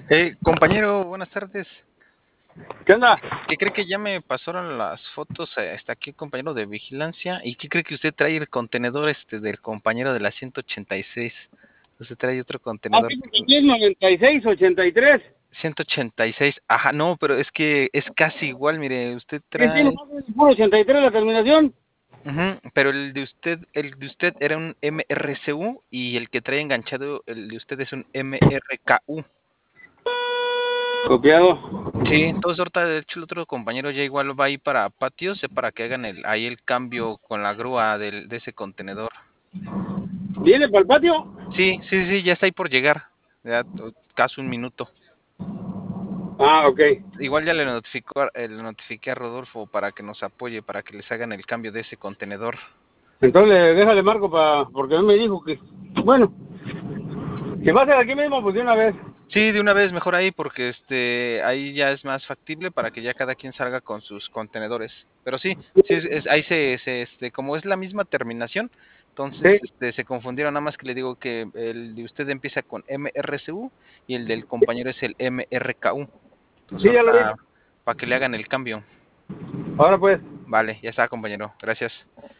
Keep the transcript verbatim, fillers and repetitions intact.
Eh, compañero, buenas tardes. ¿Qué onda? ¿Qué cree que ya me pasaron las fotos? Eh, está aquí el compañero de vigilancia. ¿Y qué cree que usted trae el contenedor este del compañero de la ciento ochenta y seis? Usted trae otro Ah, contenedor. fíjate que es noventa y seis, ochenta y tres. ciento ochenta y seis. Ajá, no, pero es que es casi igual, mire, usted Sí, sí, trae. nomás es puro ochenta y tres la terminación. Ujú, pero el de usted, el de usted era un M R C U y el que trae enganchado, el de usted es un M R K U. Copiado. Sí, entonces ahorita de hecho el otro compañero ya igual va ahí para patios, ya para que hagan el, ahí el cambio con la grúa del, de ese contenedor. ¿Viene para el patio? Sí, sí, sí, ya está ahí por llegar, ya to- casi un minuto. Ah, ok. Igual ya le notificó, a- eh, le notifiqué a Rodolfo para que nos apoye, para que les hagan el cambio de ese contenedor. Entonces déjale marco para, porque él me dijo que, bueno, si va a ser aquí mismo, pues de una vez. Sí, de una vez mejor ahí, porque este ahí ya es más factible para que ya cada quien salga con sus contenedores. Pero sí, sí es, es- ahí se, se, este, como es la misma terminación, entonces Sí, este se confundieron, nada más que le digo que el de usted empieza con M R C U y el del compañero es el M R K U. Entonces sí, ya lo vi. ahorita para que le hagan el cambio. Ahora pues. Vale, ya está, compañero. Gracias.